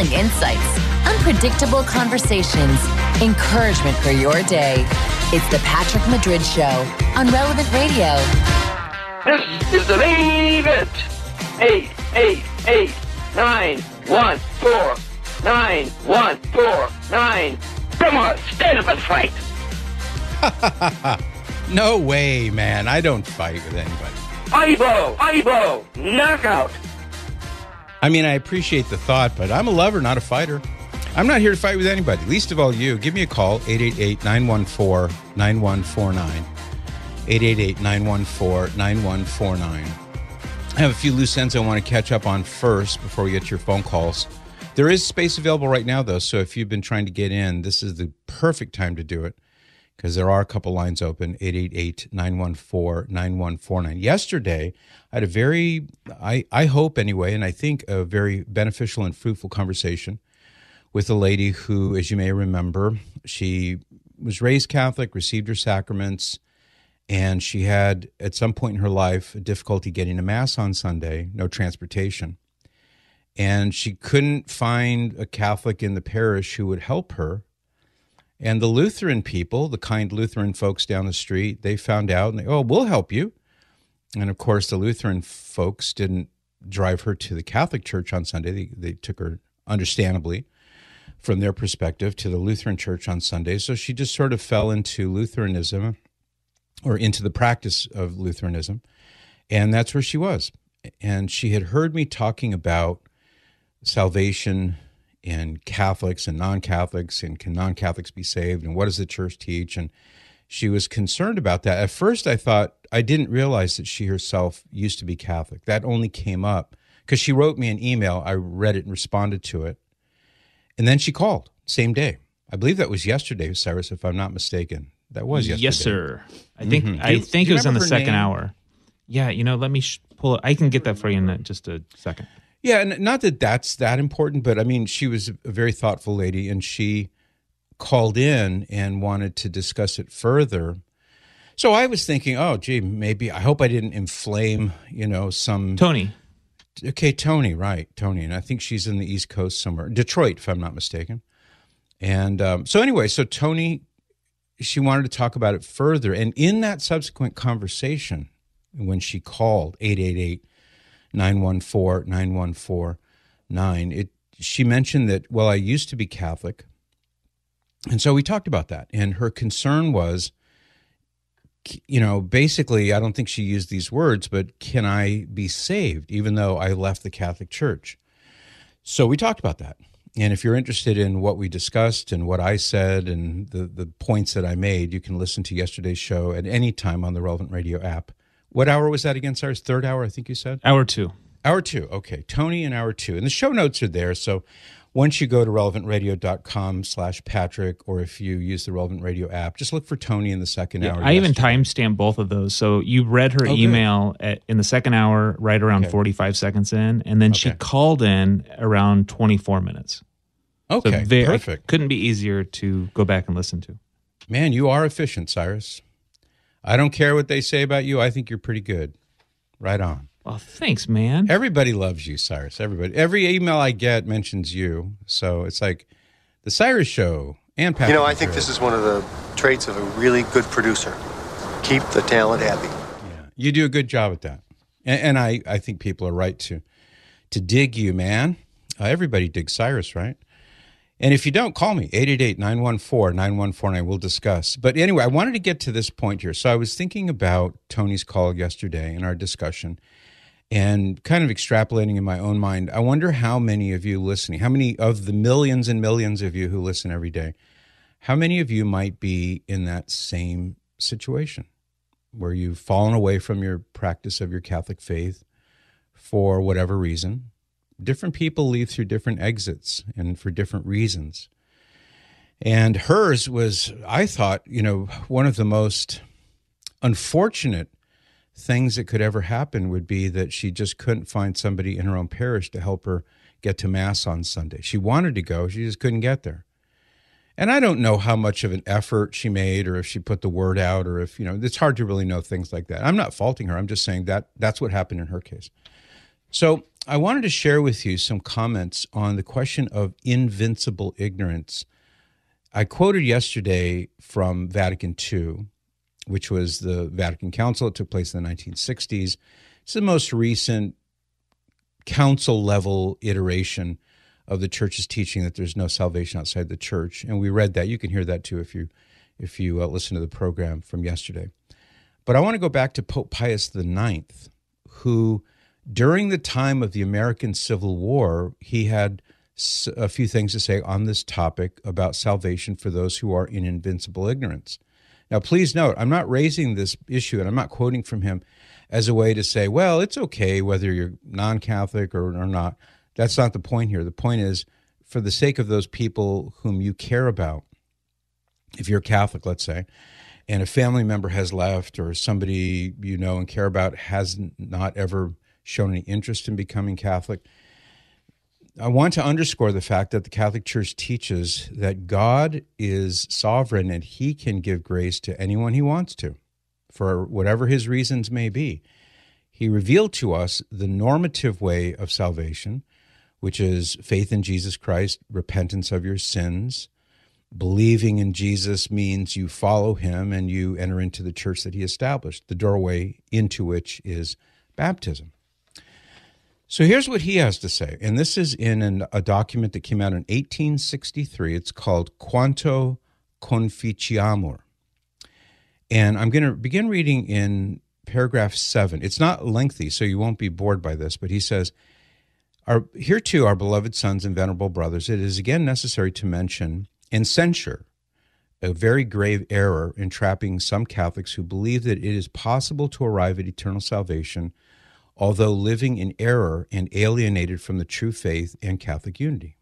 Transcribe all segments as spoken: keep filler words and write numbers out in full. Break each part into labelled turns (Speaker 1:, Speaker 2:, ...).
Speaker 1: thrilling insights, unpredictable conversations, encouragement for your day. It's the Patrick Madrid Show on Relevant Radio.
Speaker 2: This is the main event. Eight, eight, eight, nine, one, four, nine, one, four, nine. Come on, stand up and fight.
Speaker 3: No way, man. I don't fight with anybody.
Speaker 2: Eyeball, eyeball, knockout.
Speaker 3: I mean, I appreciate the thought, but I'm a lover, not a fighter. I'm not here to fight with anybody, least of all you. Give me a call, eight eight eight, nine one four, nine one four nine. eight eight eight, nine one four, nine one four nine. I have a few loose ends I want to catch up on first before we get to your phone calls. There is space available right now, though, so if you've been trying to get in, this is the perfect time to do it because there are a couple lines open, eight eight eight, nine one four, nine one four nine. Yesterday, I had a very, I, I hope anyway, and I think a very beneficial and fruitful conversation with a lady who, as you may remember, she was raised Catholic, received her sacraments, and she had, at some point in her life, difficulty getting to Mass on Sunday, no transportation. And she couldn't find a Catholic in the parish who would help her. And the Lutheran people, the kind Lutheran folks down the street, they found out, and they, oh, we'll help you. And, of course, the Lutheran folks didn't drive her to the Catholic Church on Sunday. They, they took her, understandably, from their perspective, to the Lutheran Church on Sunday. So she just sort of fell into Lutheranism, or into the practice of Lutheranism, and that's where she was. And she had heard me talking about salvation and Catholics and non-Catholics, and can non-Catholics be saved, and what does the church teach? And she was concerned about that. At first, I thought, I didn't realize that she herself used to be Catholic. That only came up because she wrote me an email. I read it and responded to it. And then she called, same day. I believe that was yesterday, Cyrus, if I'm not mistaken. That was yesterday.
Speaker 4: Yes, sir. I think
Speaker 3: Mm-hmm.
Speaker 4: I
Speaker 3: you,
Speaker 4: think it was in the second
Speaker 3: name?
Speaker 4: hour. Yeah, you know, let me sh- pull it. I can get that for you in just a second.
Speaker 3: Yeah, and not that that's that important, but I mean, she was a very thoughtful lady, and she called in and wanted to discuss it further. So I was thinking, oh, gee, maybe, I hope I didn't inflame, you know, some...
Speaker 4: Tony.
Speaker 3: Okay, Tony, right, Tony. And I think she's in the East Coast somewhere. Detroit, if I'm not mistaken. And um, so anyway, so Tony, she wanted to talk about it further. And in that subsequent conversation, when she called eight eight eight, nine one four, nine one four nine, it she mentioned that, well, I used to be Catholic. And so we talked about that. And her concern was, you know, basically, I don't think she used these words, but can I be saved even though I left the Catholic Church? So we talked about that. And if you're interested in what we discussed and what I said and the, the points that I made, you can listen to yesterday's show at any time on the Relevant Radio app. What hour was that again, Cyrus? Third hour, I think you said?
Speaker 4: Hour two.
Speaker 3: Hour two, okay. Tony in hour two. And the show notes are there, so once you go to relevantradio.com slash Patrick, or if you use the Relevant Radio app, just look for Tony in the second
Speaker 4: Yeah,
Speaker 3: hour.
Speaker 4: I even
Speaker 3: yesterday.
Speaker 4: timestamped both of those. So you read her
Speaker 3: Oh,
Speaker 4: email at, in the second hour, right around
Speaker 3: Okay.
Speaker 4: forty-five seconds in, and then she
Speaker 3: Okay.
Speaker 4: called in around twenty-four minutes.
Speaker 3: Okay,
Speaker 4: so very,
Speaker 3: perfect.
Speaker 4: Couldn't be easier to go back and listen to.
Speaker 3: Man, you are efficient, Cyrus. I don't care what they say about you. I think you're pretty good. Right on.
Speaker 4: Well, thanks, man.
Speaker 3: Everybody loves you, Cyrus. Everybody. Every email I get mentions you. So it's like the Cyrus Show and Patrick.
Speaker 5: You know, I think
Speaker 3: Madrid.
Speaker 5: this is one of the traits of a really good producer. Keep the talent happy.
Speaker 3: Yeah, you do a good job at that. And, and I, I think people are right to, to dig you, man. Uh, everybody digs Cyrus, right? And if you don't, call me, eight eight eight, nine one four, nine one four nine. We'll discuss. But anyway, I wanted to get to this point here. So I was thinking about Tony's call yesterday in our discussion and kind of extrapolating in my own mind. I wonder how many of you listening, how many of the millions and millions of you who listen every day, how many of you might be in that same situation where you've fallen away from your practice of your Catholic faith for whatever reason. Different people leave through different exits and for different reasons. And hers was, I thought, you know, one of the most unfortunate things that could ever happen would be that she just couldn't find somebody in her own parish to help her get to Mass on Sunday. She wanted to go, she just couldn't get there. And I don't know how much of an effort she made or if she put the word out or if, you know, it's hard to really know things like that. I'm not faulting her. I'm just saying that that's what happened in her case. So I wanted to share with you some comments on the question of invincible ignorance. I quoted yesterday from Vatican Two, which was the Vatican Council. It took place in the nineteen sixties. It's the most recent council-level iteration of the church's teaching that there's no salvation outside the church. And we read that. You can hear that too if you if you uh, listen to the program from yesterday. But I want to go back to Pope Pius the Ninth, who, during the time of the American Civil War, he had a few things to say on this topic about salvation for those who are in invincible ignorance. Now, please note, I'm not raising this issue, and I'm not quoting from him as a way to say, well, it's okay whether you're non-Catholic or, or not. That's not the point here. The point is, for the sake of those people whom you care about, if you're Catholic, let's say, and a family member has left, or somebody you know and care about has not ever shown any interest in becoming Catholic, I want to underscore the fact that the Catholic Church teaches that God is sovereign and he can give grace to anyone he wants to, for whatever his reasons may be. He revealed to us the normative way of salvation, which is faith in Jesus Christ, repentance of your sins. Believing in Jesus means you follow him and you enter into the church that he established, the doorway into which is baptism. So here's what he has to say, and this is in an, a document that came out in eighteen sixty-three. It's called Quanto Conficiamur. And I'm going to begin reading in paragraph seven. It's not lengthy, so you won't be bored by this, but he says, our, here too, our beloved sons and venerable brothers, it is again necessary to mention and censure a very grave error entrapping some Catholics who believe that it is possible to arrive at eternal salvation although living in error and alienated from the true faith and Catholic unity.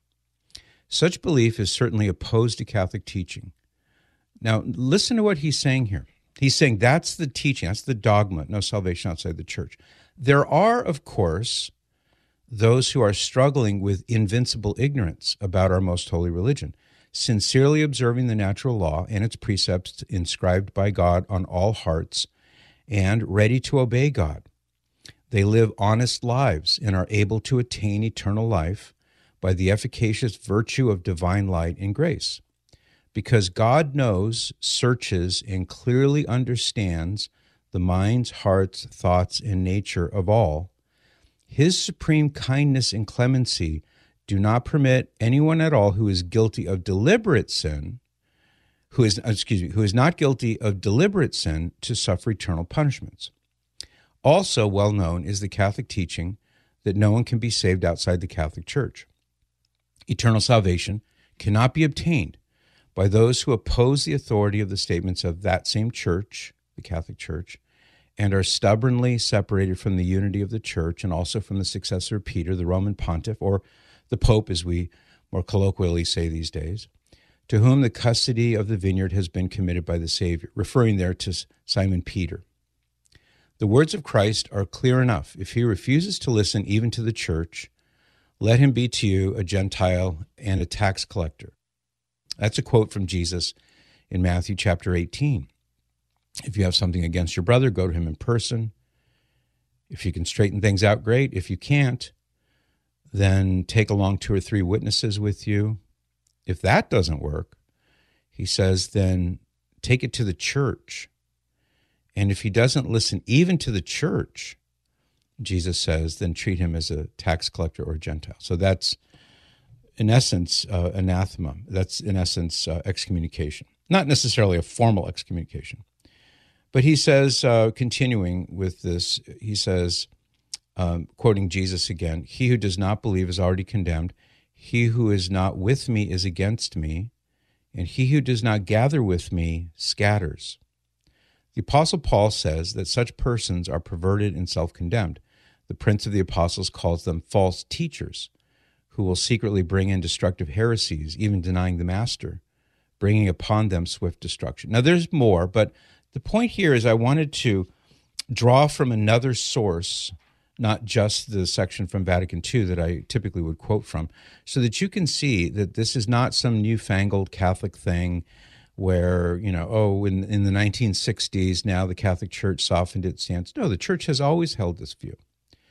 Speaker 3: Such belief is certainly opposed to Catholic teaching. Now, listen to what he's saying here. He's saying that's the teaching, that's the dogma, no salvation outside the church. There are, of course, those who are struggling with invincible ignorance about our most holy religion, sincerely observing the natural law and its precepts inscribed by God on all hearts, and ready to obey God. They live honest lives and are able to attain eternal life by the efficacious virtue of divine light and grace. Because God knows, searches, and clearly understands the minds, hearts, thoughts, and nature of all, his supreme kindness and clemency do not permit anyone at all who is guilty of deliberate sin, who is, excuse me, who is not guilty of deliberate sin to suffer eternal punishments. Also well known is the Catholic teaching that no one can be saved outside the Catholic Church. Eternal salvation cannot be obtained by those who oppose the authority of the statements of that same church, the Catholic Church, and are stubbornly separated from the unity of the Church and also from the successor of Peter, the Roman pontiff, or the Pope, as we more colloquially say these days, to whom the custody of the vineyard has been committed by the Savior, referring there to Simon Peter. The words of Christ are clear enough. If he refuses to listen even to the church, let him be to you a Gentile and a tax collector. That's a quote from Jesus in Matthew chapter eighteen. If you have something against your brother, go to him in person. If you can straighten things out, great. If you can't, then take along two or three witnesses with you. If that doesn't work, he says, then take it to the church. And if he doesn't listen even to the church, Jesus says, then treat him as a tax collector or a Gentile. So that's, in essence, uh, anathema. That's, in essence, uh, excommunication. Not necessarily a formal excommunication. But he says, uh, continuing with this, he says, um, quoting Jesus again, he who does not believe is already condemned. He who is not with me is against me, and he who does not gather with me scatters. The Apostle Paul says that such persons are perverted and self-condemned. The Prince of the Apostles calls them false teachers, who will secretly bring in destructive heresies, even denying the Master, bringing upon them swift destruction. Now, there's more, but the point here is I wanted to draw from another source, not just the section from Vatican Two that I typically would quote from, so that you can see that this is not some newfangled Catholic thing where, you know, oh, in, in the nineteen sixties, now the Catholic Church softened its stance. No, the Church has always held this view.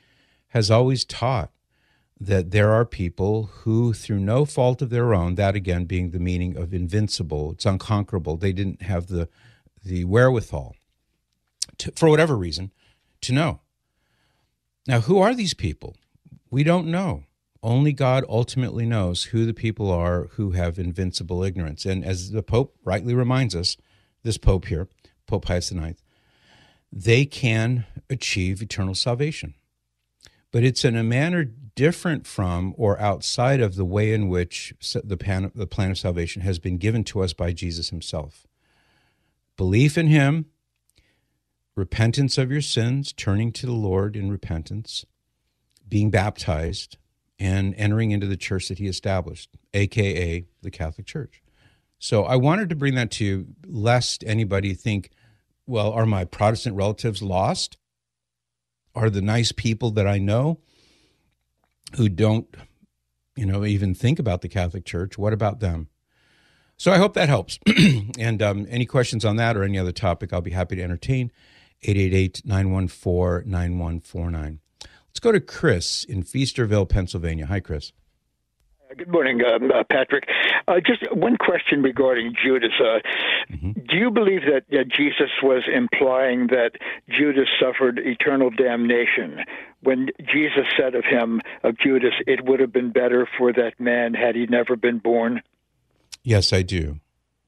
Speaker 3: has always taught that there are people who, through no fault of their own, that again being the meaning of invincible, it's unconquerable, they didn't have the the wherewithal, to, for whatever reason, to know. Now, who are these people? We don't know. Only God ultimately knows who the people are who have invincible ignorance. And as the Pope rightly reminds us, this Pope here, Pope Pius the Ninth, they can achieve eternal salvation. But it's in a manner different from or outside of the way in which the plan, the plan of salvation has been given to us by Jesus himself. Belief in him, repentance of your sins, turning to the Lord in repentance, being baptized, and entering into the church that he established, a k a the Catholic Church. So I wanted to bring that to you, lest anybody think, well, are my Protestant relatives lost? Are the nice people that I know who don't, you know, even think about the Catholic Church, what about them? So I hope that helps. And um, any questions on that or any other topic, I'll be happy to entertain. eight eight eight, nine one four, nine one four nine. Let's go to Chris in Feasterville, Pennsylvania. Hi, Chris.
Speaker 6: Good morning, um, uh, Patrick. Uh, just one question regarding Judas. Uh, mm-hmm. Do you believe that uh, Jesus was implying that Judas suffered eternal damnation when Jesus said of him, of Judas, it would have been better for that man had he never been born?
Speaker 3: Yes, I do.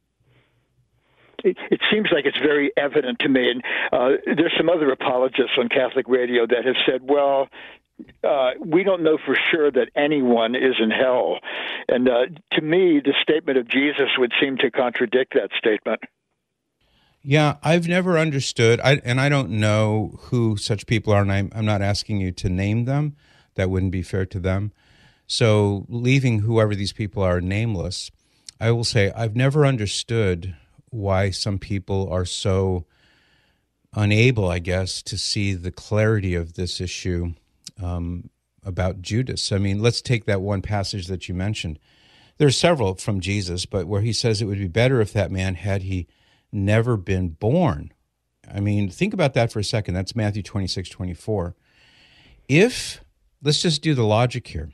Speaker 6: It, it seems like it's very evident to me. And uh, there's some other apologists on Catholic radio that have said, well, uh, we don't know for sure that anyone is in hell. And uh, to me, the statement of Jesus would seem to contradict that statement.
Speaker 3: Yeah, I've never understood, I, and I don't know who such people are, and I'm, I'm not asking you to name them. That wouldn't be fair to them. So leaving whoever these people are nameless, I will say I've never understood why some people are so unable, I guess, to see the clarity of this issue um, about Judas. I mean, let's take that one passage that you mentioned. There are several from Jesus, but where he says it would be better if that man had he never been born. I mean, think about that for a second. That's Matthew twenty-six, twenty-four. If, let's just do the logic here.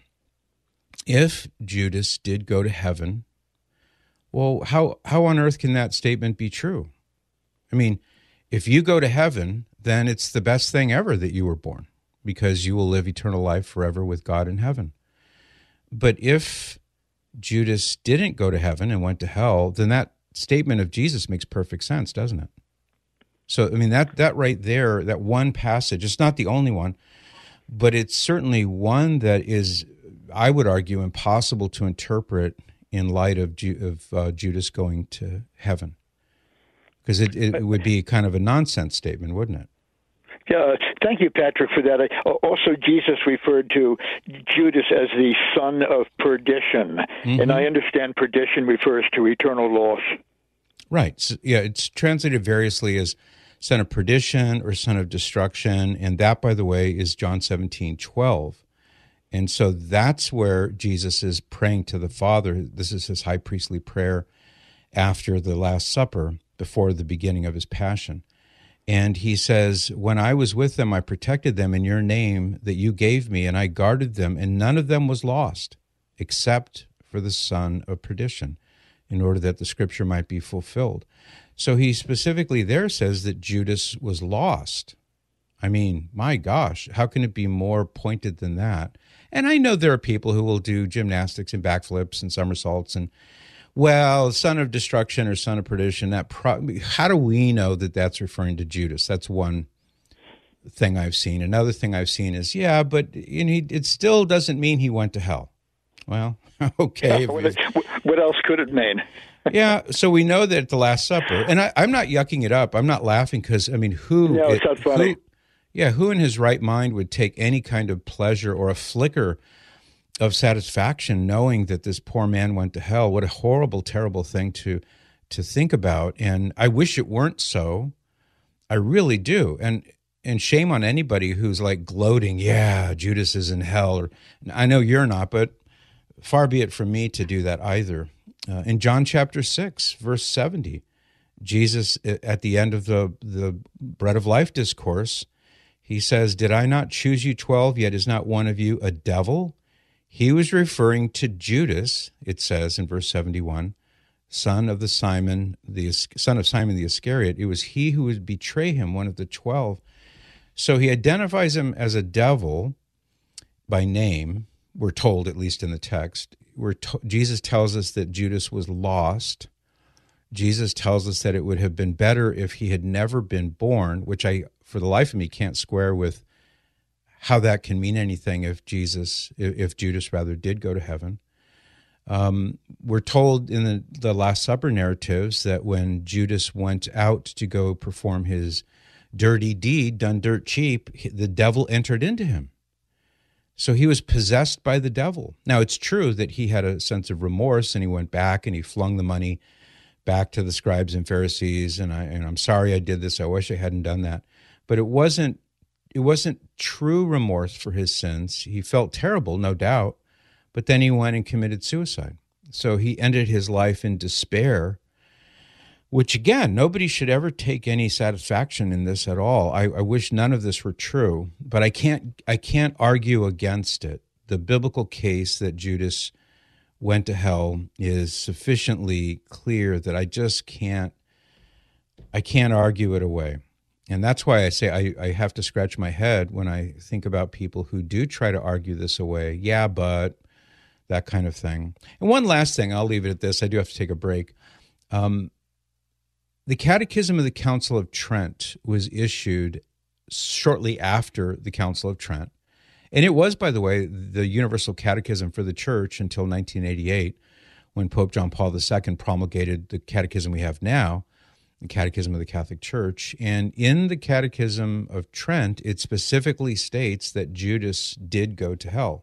Speaker 3: If Judas did go to heaven, well, how, how on earth can that statement be true? I mean, if you go to heaven, then it's the best thing ever that you were born, because you will live eternal life forever with God in heaven. But if Judas didn't go to heaven and went to hell, then that statement of Jesus makes perfect sense, doesn't it? So, I mean, that that right there, that one passage, it's not the only one, but it's certainly one that is, I would argue, impossible to interpret in light of, Ju- of uh, Judas going to heaven. Because it, it would be kind of a nonsense statement, wouldn't it?
Speaker 6: Yeah, thank you, Patrick, for that. I, also, Jesus referred to Judas as the son of perdition, mm-hmm. and I understand perdition refers to eternal loss.
Speaker 3: Right. So, yeah, it's translated variously as son of perdition or son of destruction, and that, by the way, is John seventeen twelve. And so that's where Jesus is praying to the Father. This is his high priestly prayer after the Last Supper, before the beginning of his passion. And he says, when I was with them, I protected them in your name that you gave me, and I guarded them, and none of them was lost, except for the son of perdition, in order that the scripture might be fulfilled. So he specifically there says that Judas was lost. I mean, my gosh, how can it be more pointed than that? And I know there are people who will do gymnastics and backflips and somersaults and, well, son of destruction or son of perdition, that pro- how do we know that that's referring to Judas? That's one thing I've seen. Another thing I've seen is, yeah, but you know, it still doesn't mean he went to hell. Well, okay.
Speaker 6: Yeah, what, what else could it mean?
Speaker 3: Yeah, so we know that at the Last Supper, and I, I'm not yucking it up. I'm not laughing because, I mean, who...
Speaker 6: No, it's not funny.
Speaker 3: Who, yeah, who in his right mind would take any kind of pleasure or a flicker of satisfaction knowing that this poor man went to hell? What a horrible, terrible thing to to think about. And I wish it weren't so. I really do. And and shame on anybody who's like gloating, yeah, Judas is in hell. Or I know you're not, but far be it from me to do that either. Uh, in John chapter six, verse seventy, Jesus, at the end of the, the Bread of Life discourse, He says, "Did I not choose you twelve, yet is not one of you a devil?" He was referring to Judas, it says in verse seventy-one, son of the Simon, the son of Simon the Iscariot. It was he who would betray him, one of the twelve. So he identifies him as a devil by name, we're told, at least in the text. We're to- Jesus tells us that Judas was lost. Jesus tells us that it would have been better if he had never been born, which I, for the life of me, can't square with how that can mean anything if Jesus, if Judas rather did go to heaven. Um, we're told in the, the Last Supper narratives that when Judas went out to go perform his dirty deed, done dirt cheap, the devil entered into him. So he was possessed by the devil. Now, it's true that he had a sense of remorse, and he went back and he flung the money back to the scribes and Pharisees, and, I, and I'm sorry I did this. I wish I hadn't done that. But it wasn't, it wasn't true remorse for his sins. He felt terrible, no doubt, but then he went and committed suicide. So he ended his life in despair, which, again, nobody should ever take any satisfaction in this at all. I, I wish none of this were true, but I can't, I can't argue against it. The biblical case that Judas went to hell is sufficiently clear that I just can't, I can't argue it away. And that's why I say I, I have to scratch my head when I think about people who do try to argue this away. Yeah, but that kind of thing. And one last thing, I'll leave it at this. I do have to take a break. Um, the Catechism of the Council of Trent was issued shortly after the Council of Trent. And it was, by the way, the universal catechism for the church until nineteen eighty-eight, when Pope John Paul the Second promulgated the catechism we have now, the Catechism of the Catholic Church. And in the Catechism of Trent, it specifically states that Judas did go to hell.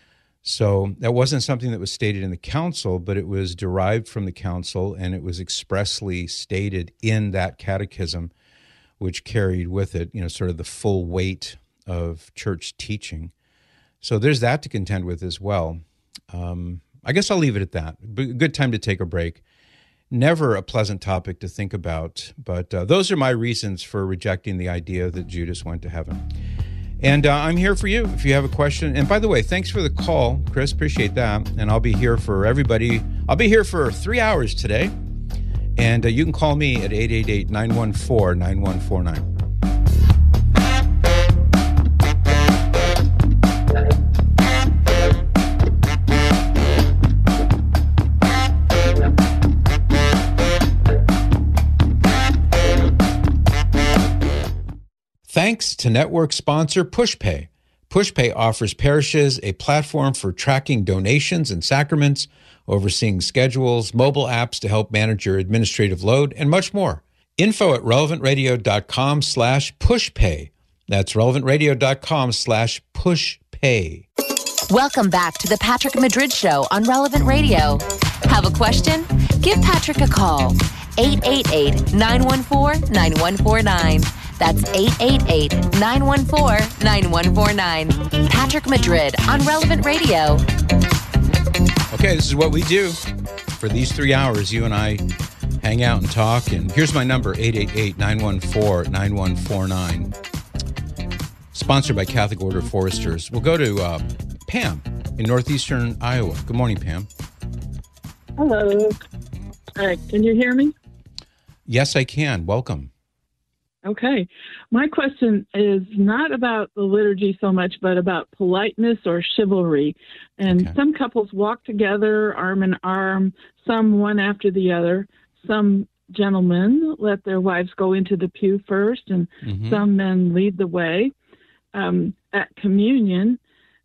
Speaker 3: So that wasn't something that was stated in the council, but it was derived from the council, and it was expressly stated in that catechism, which carried with it, you know, sort of the full weight of church teaching. So there's that to contend with as well. Um, I guess I'll leave it at that. But good time to take a break. Never a pleasant topic to think about, but uh, those are my reasons for rejecting the idea that Judas went to heaven. And uh, I'm here for you if you have a question. And by the way, thanks for the call, Chris. Appreciate that. And I'll be here for everybody. I'll be here for three hours today. And uh, you can call me at eight eight eight, nine one four, nine one four nine. Thanks to network sponsor PushPay. PushPay offers parishes a platform for tracking donations and sacraments, overseeing schedules, mobile apps to help manage your administrative load, and much more. Info at relevantradio.com slash pushpay. That's relevantradio.com slash pushpay.
Speaker 1: Welcome back to the Patrick Madrid Show on Relevant Radio. Have a question? Give Patrick a call. eight eight eight, nine one four, nine one four nine. That's eight eight eight, nine one four, nine one four nine. Patrick Madrid on Relevant Radio.
Speaker 3: Okay, this is what we do. For these three hours, you and I hang out and talk. And here's my number, eight eight eight, nine one four, nine one four nine. Sponsored by Catholic Order of Foresters. We'll go to uh, Pam in northeastern Iowa. Good morning, Pam.
Speaker 7: Hello. Uh, can you hear me?
Speaker 3: Yes, I can. Welcome.
Speaker 7: Okay. My question is not about the liturgy so much, but about politeness or chivalry. And
Speaker 3: Okay.
Speaker 7: some couples walk together arm in arm, some one after the other. Some gentlemen let their wives go into the pew first, and
Speaker 3: Mhm.
Speaker 7: some men lead the way. Um, at communion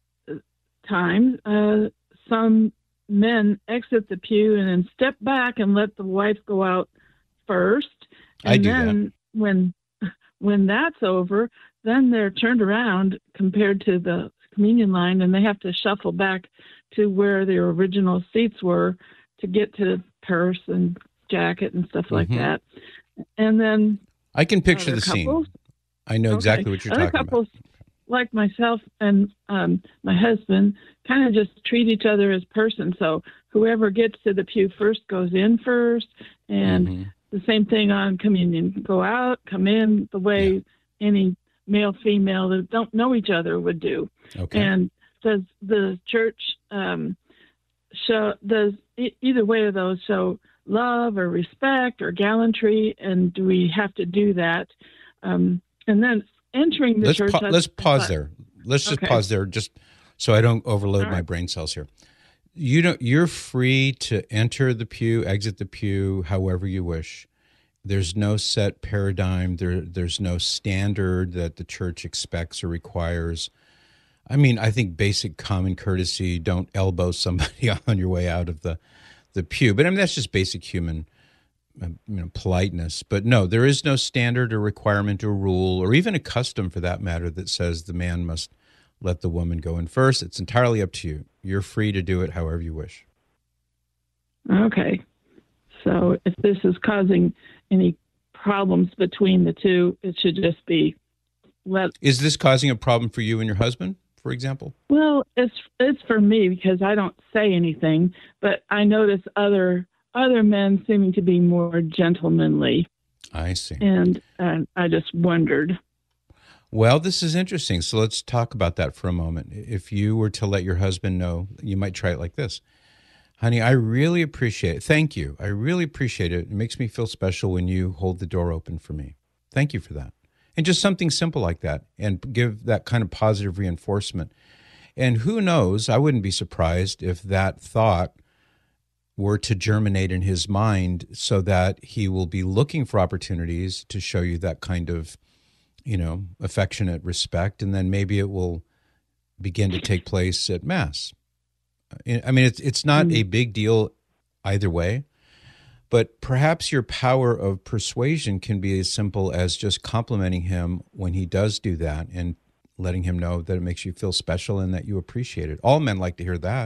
Speaker 7: time, uh, some men exit the pew and then step back and let the wife go out first. And
Speaker 3: I do
Speaker 7: then
Speaker 3: that.
Speaker 7: when when that's over, then they're turned around compared to the communion line, and they have to shuffle back to where their original seats were to get to purse and jacket and stuff like
Speaker 3: Mhm.
Speaker 7: that. And then
Speaker 3: I can picture
Speaker 7: other
Speaker 3: the scene.
Speaker 7: couples-
Speaker 3: I know
Speaker 7: Okay.
Speaker 3: exactly what you're
Speaker 7: Other
Speaker 3: talking
Speaker 7: couples,
Speaker 3: about.
Speaker 7: like myself and um, my husband, kind of just treat each other as persons. So whoever gets to the pew first goes in first, and
Speaker 3: Mhm.
Speaker 7: the same thing on communion. Go out, come in, the way
Speaker 3: Yeah.
Speaker 7: any male, female that don't know each other would do.
Speaker 3: Okay.
Speaker 7: And does the church um, show, does e- either way of those show love or respect or gallantry? And do we have to do that? Um, and then entering the
Speaker 3: let's
Speaker 7: church.
Speaker 3: pa- let's pause there. Let's just
Speaker 7: Okay.
Speaker 3: pause there, just so I don't overload
Speaker 7: All
Speaker 3: my
Speaker 7: right.
Speaker 3: brain cells here. You don't. You're free to enter the pew, exit the pew, however you wish. There's no set paradigm. There, there's no standard that the church expects or requires. I mean, I think basic common courtesy, don't elbow somebody on your way out of the, the pew. But I mean, that's just basic human uh, you know, politeness. But no, there is no standard or requirement or rule or even a custom for that matter that says the man must let the woman go in first. It's entirely up to you. You're free to do it however you wish.
Speaker 7: Okay. So if this is causing any problems between the two, it should just be let.
Speaker 3: Is this causing a problem for you and your husband, for example?
Speaker 7: Well, it's it's for me because I don't say anything, but I notice other other men seeming to be more gentlemanly,
Speaker 3: I see.
Speaker 7: and uh, I just wondered.
Speaker 3: Well, this is interesting. So let's talk about that for a moment. If you were to let your husband know, you might try it like this. Honey, I really appreciate it. Thank you. I really appreciate it. It makes me feel special when you hold the door open for me. Thank you for that. And just something simple like that, and give that kind of positive reinforcement. And who knows, I wouldn't be surprised if that thought were to germinate in his mind so that he will be looking for opportunities to show you that kind of, you know, affectionate respect. And then maybe it will begin to take place at Mass. I mean, it's it's not a big deal either way, but perhaps your power of persuasion can be as simple as just complimenting him when he does do that and letting him know that it makes you feel special and that you appreciate it. All men like to hear that.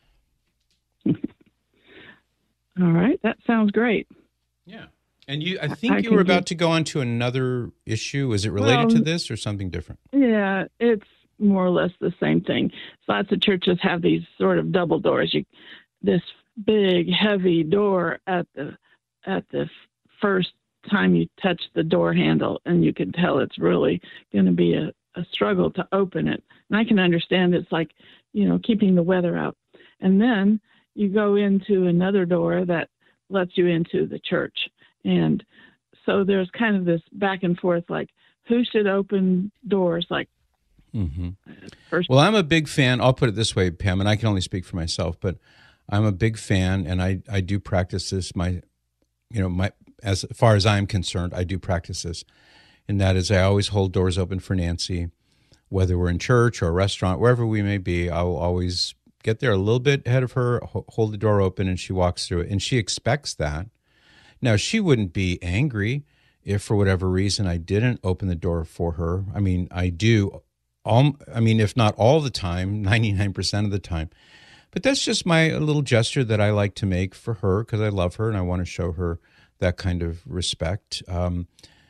Speaker 7: All right, that sounds great.
Speaker 3: Yeah. And you, I think
Speaker 7: I
Speaker 3: you were
Speaker 7: can
Speaker 3: about
Speaker 7: do-
Speaker 3: to go on to another issue. Is it related
Speaker 7: Well,
Speaker 3: to this or something different?
Speaker 7: Yeah, it's more or less the same thing. Lots of churches have these sort of double doors. You, this big, heavy door at the at the first time you touch the door handle, and you can tell it's really going to be a, a struggle to open it. And I can understand it's like, you know, keeping the weather out. And then you go into another door that lets you into the church. And so there's kind of this back and forth, like who should open doors, like,
Speaker 3: Mm-hmm.
Speaker 7: First.
Speaker 3: Well, I'm a big fan. I'll put it this way, Pam, and I can only speak for myself, but I'm a big fan, and I, I do practice this. My, you know, my as far as I'm concerned, I do practice this, and that is I always hold doors open for Nancy, whether we're in church or a restaurant, wherever we may be. I will always get there a little bit ahead of her, hold the door open, and she walks through it, and she expects that. Now, she wouldn't be angry if, for whatever reason, I didn't open the door for her. I mean, I do. All, I mean, if not all the time, ninety-nine percent of the time. But that's just my little gesture that I like to make for her because I love her and I want to show her that kind of respect. Um,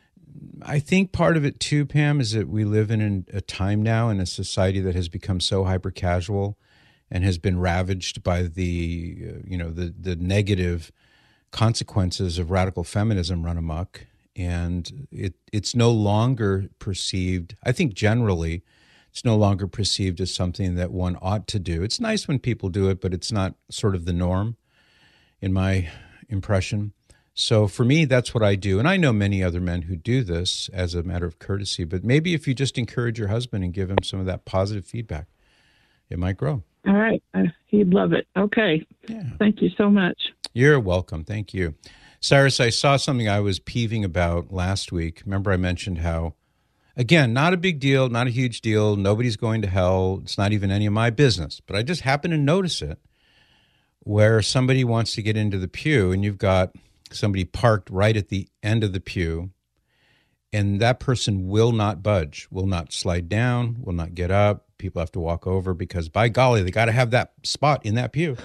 Speaker 3: I think part of it too, Pam, is that we live in a time now in a society that has become so hyper-casual and has been ravaged by the, uh, you know, the, the negative consequences of radical feminism run amok. And it it's no longer perceived, I think generally, it's no longer perceived as something that one ought to do. It's nice when people do it, but it's not sort of the norm, in my impression. So for me, that's what I do. And I know many other men who do this as a matter of courtesy, but maybe if you just encourage your husband and give him some of that positive feedback, it might grow.
Speaker 7: All right. Uh, he'd love it. Okay.
Speaker 3: Yeah.
Speaker 7: Thank you so much.
Speaker 3: You're welcome. Thank you. Cyrus, I saw something I was peeving about last week. Remember I mentioned how, again, not a big deal, not a huge deal. Nobody's going to hell. It's not even any of my business. But I just happened to notice it where somebody wants to get into the pew and you've got somebody parked right at the end of the pew and that person will not budge, will not slide down, will not get up. People have to walk over because, by golly, they got to have that spot in that pew.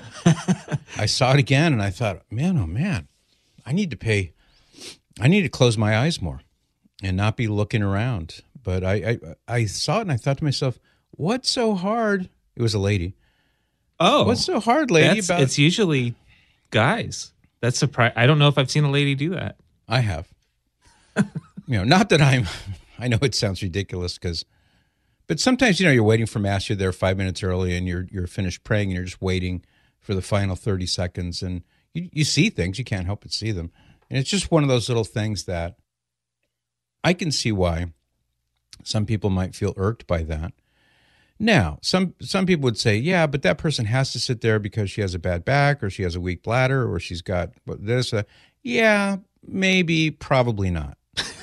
Speaker 3: I saw it again and I thought, man, oh, man. I need to pay, I need to close my eyes more and not be looking around. But I, I, I saw it and I thought to myself, what's so hard? It was a lady.
Speaker 4: Oh,
Speaker 3: What's so hard, lady,
Speaker 4: that's,
Speaker 3: about
Speaker 4: it's usually guys. That's surprise. I don't know if I've seen a lady do that.
Speaker 3: I have. You know, not that I'm I know it sounds ridiculous because, but sometimes, you know, you're waiting for Mass, you're there five minutes early and you're you're finished praying and you're just waiting for the final thirty seconds and you, you see things, you can't help but see them. And it's just one of those little things that I can see why some people might feel irked by that. Now, some some people would say, yeah, but that person has to sit there because she has a bad back or she has a weak bladder or she's got this. Uh, yeah, maybe, probably not.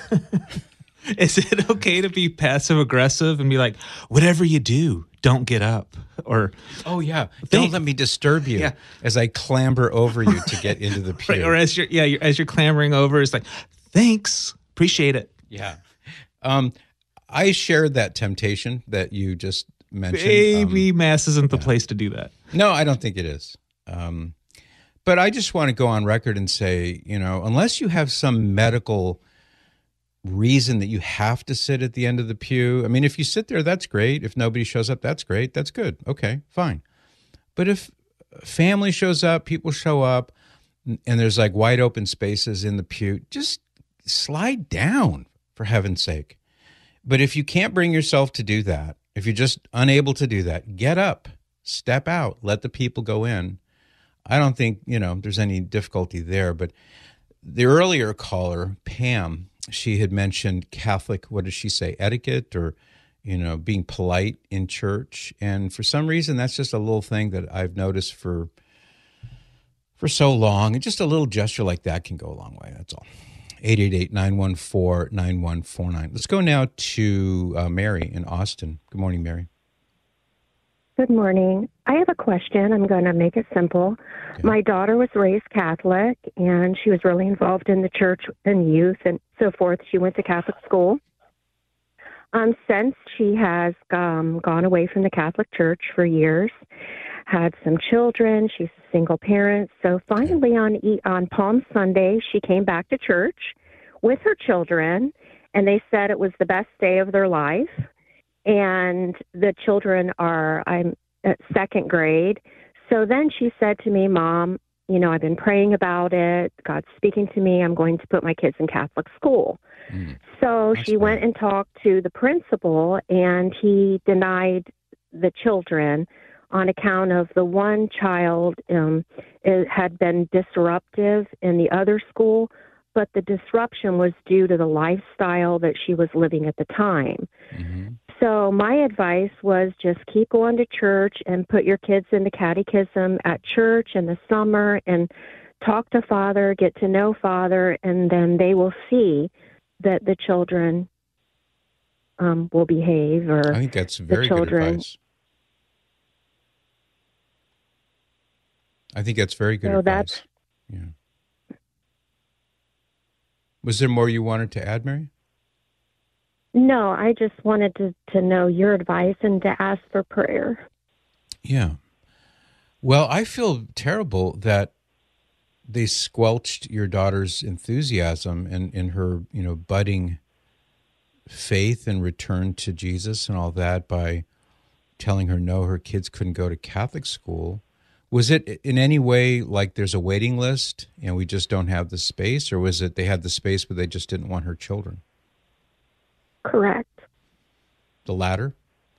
Speaker 4: Is it okay to be passive aggressive and be like, whatever you do, don't get up? Or,
Speaker 3: oh yeah, don't let me disturb you
Speaker 4: yeah.
Speaker 3: as I clamber over you to get into the pew.
Speaker 4: Right, or as you're yeah, you're, as you're clambering over, it's like, thanks, appreciate it.
Speaker 3: Yeah, um, I shared that temptation that you just mentioned.
Speaker 4: Maybe
Speaker 3: um,
Speaker 4: Mass isn't the
Speaker 3: yeah.
Speaker 4: place to do that.
Speaker 3: No, I don't think it is. Um, but I just want to go on record and say, you know, unless you have some medical reason that you have to sit at the end of the pew. I mean, if you sit there, that's great. If nobody shows up, that's great. That's good. Okay, fine. But if family shows up, people show up, and there's like wide open spaces in the pew, just slide down, for heaven's sake. But if you can't bring yourself to do that, if you're just unable to do that, get up, step out, let the people go in. I don't think, you know, there's any difficulty there. But the earlier caller, Pam, she had mentioned Catholic, what did she say, etiquette or, you know, being polite in church. And for some reason, that's just a little thing that I've noticed for for so long. And just a little gesture like that can go a long way. That's all. eight eight eight, nine one four, nine one four nine. Let's go now to uh, Mary in Austin. Good morning, Mary.
Speaker 8: Good morning. I have a question. I'm going to make it simple. Okay. My daughter was raised Catholic, and she was really involved in the church and youth and so forth. She went to Catholic school. Um, since she has um, gone away from the Catholic Church for years, had some children. She's a single parent. So finally on on Palm Sunday, she came back to church with her children, and they said it was the best day of their life. And the children are, I'm at second grade. So then she said to me, Mom, you know, I've been praying about it. God's speaking to me. I'm going to put my kids in Catholic school. Mm, so she bad. went and talked to the principal, and he denied the children on account of the one child um, it had been disruptive in the other school, but the disruption was due to the lifestyle that she was living at the time. Mm-hmm. So my advice was just keep going to church and put your kids in the catechism at church in the summer and talk to Father, get to know Father, and then they will see that the children um, will behave. Or
Speaker 3: I think that's very
Speaker 8: the children,
Speaker 3: good advice. I think that's very good
Speaker 8: so
Speaker 3: advice.
Speaker 8: That's,
Speaker 3: yeah. Was there more you wanted to add, Mary?
Speaker 8: No, I just wanted to, to know your advice and to ask for prayer.
Speaker 3: Yeah. Well, I feel terrible that they squelched your daughter's enthusiasm and in her, you know, budding faith and return to Jesus and all that by telling her no, her kids couldn't go to Catholic school. Was it in any way like there's a waiting list and we just don't have the space, or was it they had the space but they just didn't want her children?
Speaker 8: Correct.
Speaker 3: The latter?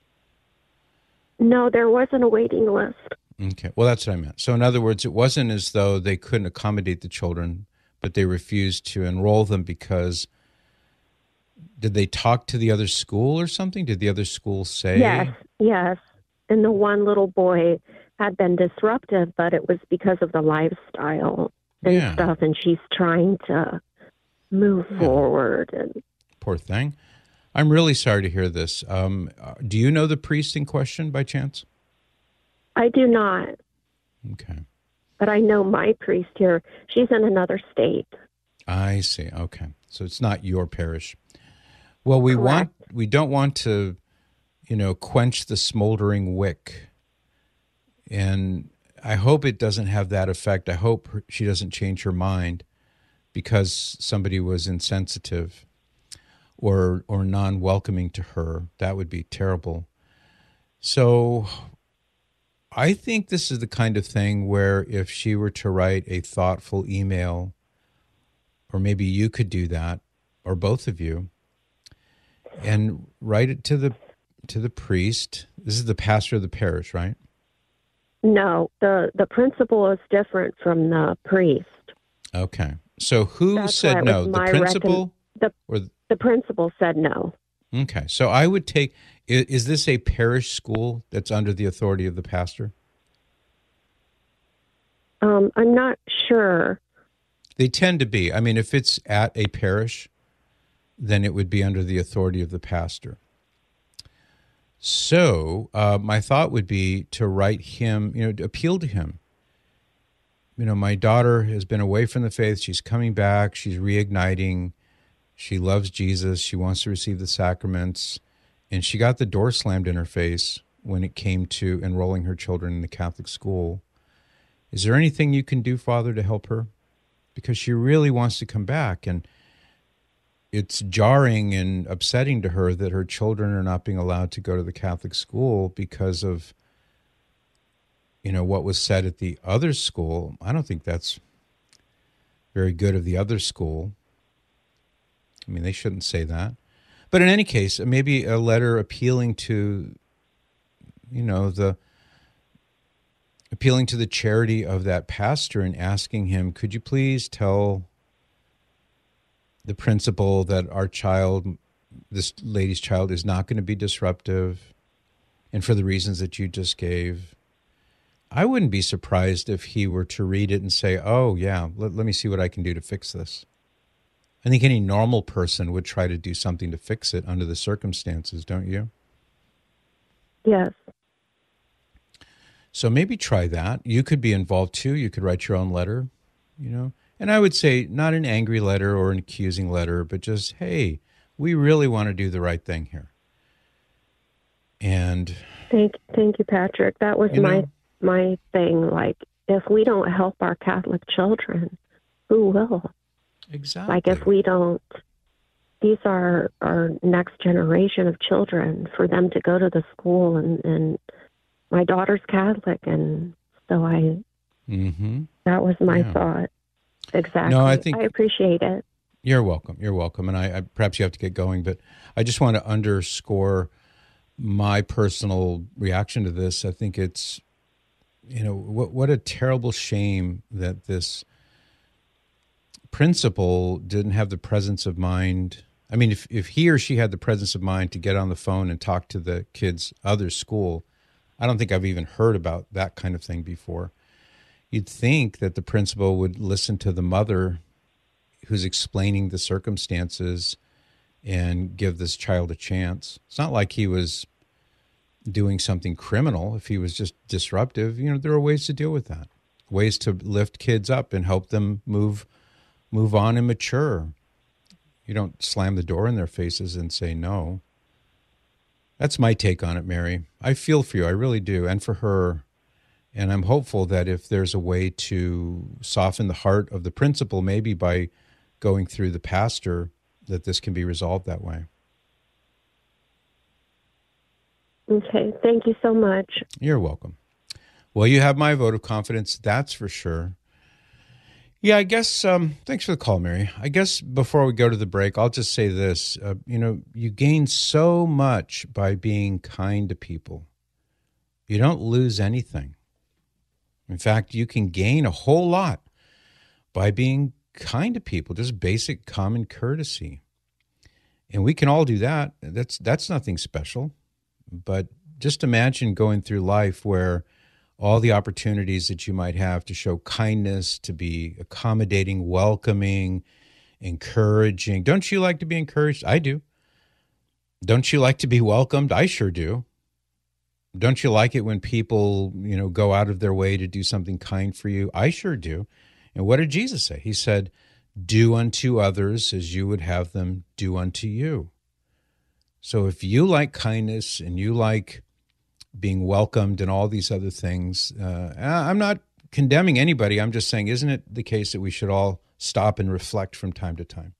Speaker 8: No, there wasn't a waiting list.
Speaker 3: Okay. Well, that's what I meant. So in other words, it wasn't as though they couldn't accommodate the children, but they refused to enroll them because did they talk to the other school or something? Did the other school say?
Speaker 8: Yes, yes. And the one little boy had been disruptive, but it was because of the lifestyle and
Speaker 3: yeah.
Speaker 8: stuff, and she's trying to move yeah. forward. And
Speaker 3: poor thing. I'm really sorry to hear this. Um, do you know the priest in question by chance?
Speaker 8: I do not.
Speaker 3: Okay.
Speaker 8: But I know my priest here. She's in another state.
Speaker 3: I see. Okay. So it's not your parish. Well, we
Speaker 8: Correct.
Speaker 3: want we don't want to, you know, quench the smoldering wick. And I hope it doesn't have that effect. I hope her, she doesn't change her mind because somebody was insensitive or or non-welcoming to her. That would be terrible. So I think this is the kind of thing where if she were to write a thoughtful email, or maybe you could do that, or both of you, And write it to the to the priest. This is the pastor of the parish, right?
Speaker 8: No, the, the principal is different from the priest.
Speaker 3: Okay. So who
Speaker 8: That's
Speaker 3: said
Speaker 8: why it
Speaker 3: no?
Speaker 8: was
Speaker 3: The
Speaker 8: my
Speaker 3: principal?
Speaker 8: recom- the,
Speaker 3: or the,
Speaker 8: the principal said no.
Speaker 3: okay. So I would take, is, is this a parish school that's under the authority of the pastor?
Speaker 8: Um, I'm not sure.
Speaker 3: They tend to be. I mean, if it's at a parish, then it would be under the authority of the pastor. So uh, my thought would be to write him, you know, to appeal to him. You know, my daughter has been away from the faith. She's coming back. She's reigniting. She loves Jesus. She wants to receive the sacraments. And she got the door slammed in her face when it came to enrolling her children in the Catholic school. Is there anything you can do, Father, to help her? Because she really wants to come back. And it's jarring and upsetting to her that her children are not being allowed to go to the Catholic school because of, you know, what was said at the other school. I don't think that's very good of the other school. I mean, they shouldn't say that. But in any case, maybe a letter appealing to, you know, the appealing to the charity of that pastor and asking him, could you please tell the principal that our child, this lady's child, is not going to be disruptive, and for the reasons that you just gave. I wouldn't be surprised if he were to read it and say, oh, yeah, let, let me see what I can do to fix this. I think any normal person would try to do something to fix it under the circumstances, don't you?
Speaker 8: Yes.
Speaker 3: So maybe try that. You could be involved too. You could write your own letter, you know. And I would say not an angry letter or an accusing letter, but just, hey, we really want to do the right thing here. And
Speaker 8: thank, thank you, Patrick. That was my know, my thing. Like, if we don't help our Catholic children, who will?
Speaker 3: Exactly.
Speaker 8: Like, if we don't, these are our next generation of children, for them to go to the school, and, and my daughter's Catholic, and so I,
Speaker 3: mm-hmm.
Speaker 8: that was my
Speaker 3: yeah.
Speaker 8: thought. Exactly.
Speaker 3: No, I think
Speaker 8: I appreciate it.
Speaker 3: You're welcome. You're welcome. And I, I perhaps you have to get going, but I just want to underscore my personal reaction to this. I think it's, you know, what what a terrible shame that this principal didn't have the presence of mind. I mean, if, if he or she had the presence of mind to get on the phone and talk to the kids' other school, I don't think I've even heard about that kind of thing before. You'd think that the principal would listen to the mother who's explaining the circumstances and give this child a chance. It's not like he was doing something criminal. If he was just disruptive, you know, there are ways to deal with that, ways to lift kids up and help them move move on and mature. You don't slam the door in their faces and say no. That's my take on it, Mary. I feel for you. I really do. And for her. And I'm hopeful that if there's a way to soften the heart of the principal, maybe by going through the pastor, that this can be resolved that way.
Speaker 8: Okay. Thank you so much.
Speaker 3: You're welcome. Well, you have my vote of confidence, that's for sure. Yeah, I guess, um, thanks for the call, Mary. I guess before we go to the break, I'll just say this. Uh, you know, you gain so much by being kind to people. You don't lose anything. In fact, you can gain a whole lot by being kind to people, just basic common courtesy. And we can all do that. That's that's nothing special. But just imagine going through life where all the opportunities that you might have to show kindness, to be accommodating, welcoming, encouraging. Don't you like to be encouraged? I do. Don't you like to be welcomed? I sure do. Don't you like it when people, you know, go out of their way to do something kind for you? I sure do. And what did Jesus say? He said, do unto others as you would have them do unto you. So if you like kindness and you like being welcomed and all these other things, uh, I'm not condemning anybody. I'm just saying, isn't it the case that we should all stop and reflect from time to time?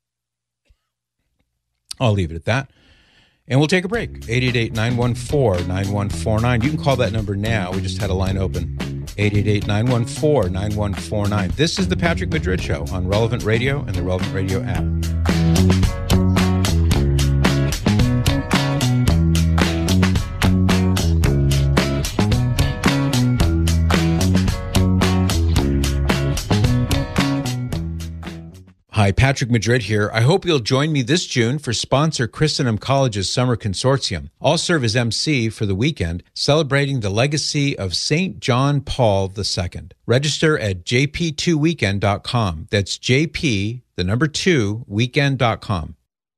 Speaker 3: I'll leave it at that. And we'll take a break. eight eight eight, nine one four, nine one four nine. You can call that number now. We just had a line open. eight eight eight, nine one four, nine one four nine. This is the Patrick Madrid Show on Relevant Radio and the Relevant Radio app. Hi, Patrick Madrid here. I hope you'll join me this June for sponsor Christendom College's Summer Consortium. I'll serve as M C for the weekend, celebrating the legacy of Saint John Paul the Second. Register at j p two weekend dot com. That's J P, the number two, weekend dot com.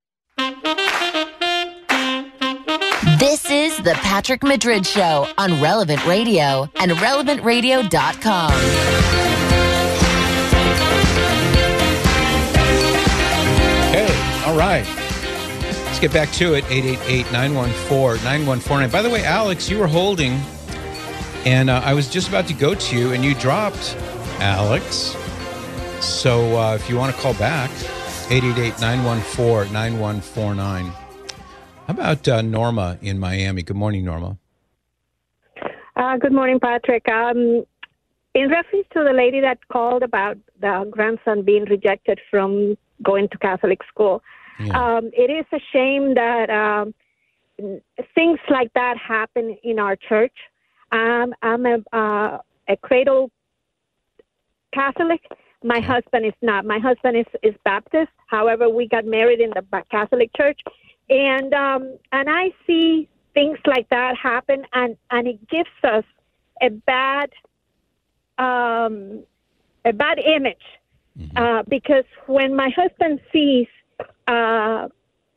Speaker 1: This is the Patrick Madrid Show on Relevant Radio and relevant radio dot com.
Speaker 3: All right. Let's get back to it. eight eight eight, nine one four, nine one four nine. By the way, Alex, you were holding, and uh, I was just about to go to you, and you dropped, Alex. So uh, if you want to call back, eight eight eight, nine one four, nine one four nine. How about uh, Norma in Miami? Good morning, Norma.
Speaker 9: Uh, good morning, Patrick. Um, in reference to the lady that called about the grandson being rejected from going to Catholic school, yeah. um, it is a shame that um, things like that happen in our church. Um, I'm a, uh, a cradle Catholic. My yeah. husband is not. My husband is, is Baptist. However, we got married in the Catholic church. And um, and I see things like that happen, and, and it gives us a bad um, a bad image. Mm-hmm. Uh, because when my husband sees uh,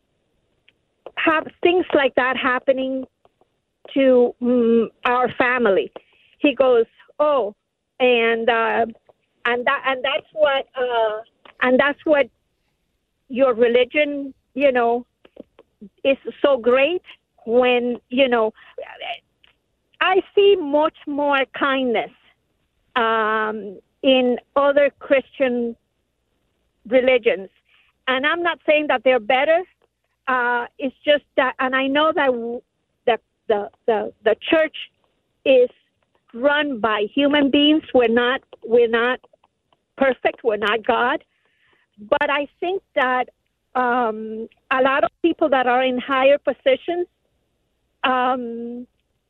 Speaker 9: have things like that happening to um, our family, he goes, "Oh," and uh, and that and that's what uh, and that's what your religion, you know, is so great. When you know, I see much more kindness Um, in other Christian religions. And I'm not saying that they're better. Uh, it's just that, and I know that the, the, the, the church is run by human beings. We're not, we're not perfect. We're not God. But I think that um, a lot of people that are in higher positions, um,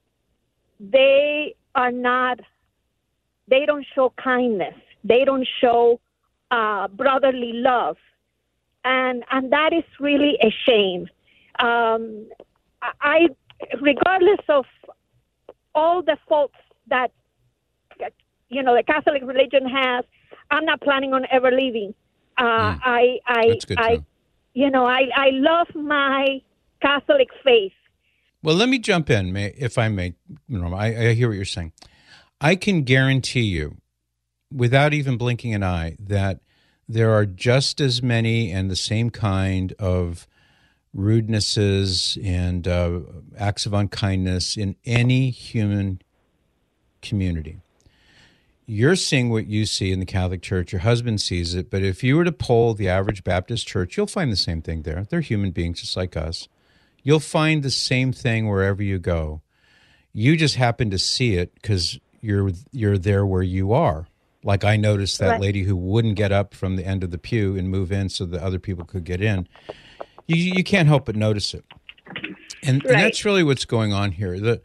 Speaker 9: they are not They don't show kindness. They don't show uh, brotherly love, and and that is really a shame. Um, I, regardless of all the faults that you know the Catholic religion has, I'm not planning on ever leaving. Uh, mm. I I I, too. you know I, I love my Catholic faith.
Speaker 3: Well, let me jump in, may, if I may. Norma, I, I hear what you're saying. I can guarantee you, without even blinking an eye, that there are just as many and the same kind of rudenesses and uh, acts of unkindness in any human community. You're seeing what you see in the Catholic Church. Your husband sees it. But if you were to poll the average Baptist church, you'll find the same thing there. They're human beings just like us. You'll find the same thing wherever you go. You just happen to see it because you're you're there where you are. Like I noticed that right. lady who wouldn't get up from the end of the pew and move in so that other people could get in. You you can't help but notice it. And, right. and that's really what's going on here. The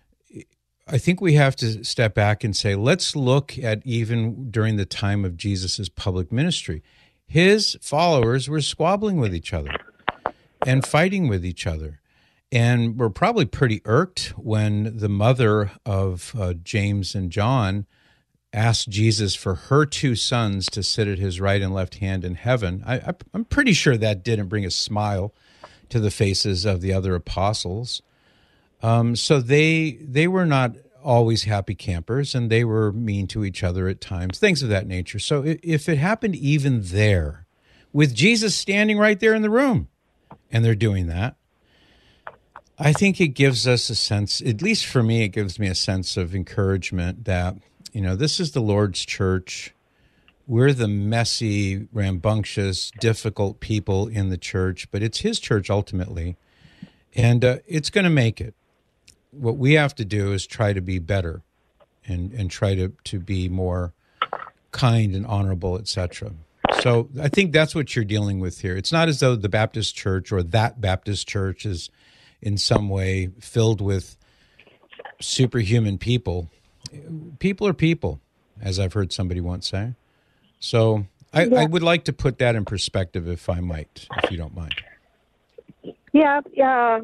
Speaker 3: I think we have to step back and say, let's look at even during the time of Jesus's public ministry. His followers were squabbling with each other and fighting with each other. And we're probably pretty irked when the mother of uh, James and John asked Jesus for her two sons to sit at his right and left hand in heaven. I, I, I'm pretty sure that didn't bring a smile to the faces of the other apostles. Um, so they they were not always happy campers, and they were mean to each other at times, things of that nature. So if it happened even there, with Jesus standing right there in the room, and they're doing that, I think it gives us a sense, at least for me, it gives me a sense of encouragement that, you know, this is the Lord's church. We're the messy, rambunctious, difficult people in the church, but it's his church ultimately, and uh, it's going to make it. What we have to do is try to be better and, and try to, to be more kind and honorable, et cetera. So I think that's what you're dealing with here. It's not as though the Baptist church or that Baptist church is in some way filled with superhuman people. People are people, as I've heard somebody once say. So I,
Speaker 9: Yeah.
Speaker 3: I would like to put that in perspective, if I might, if you don't mind.
Speaker 9: Yeah, yeah.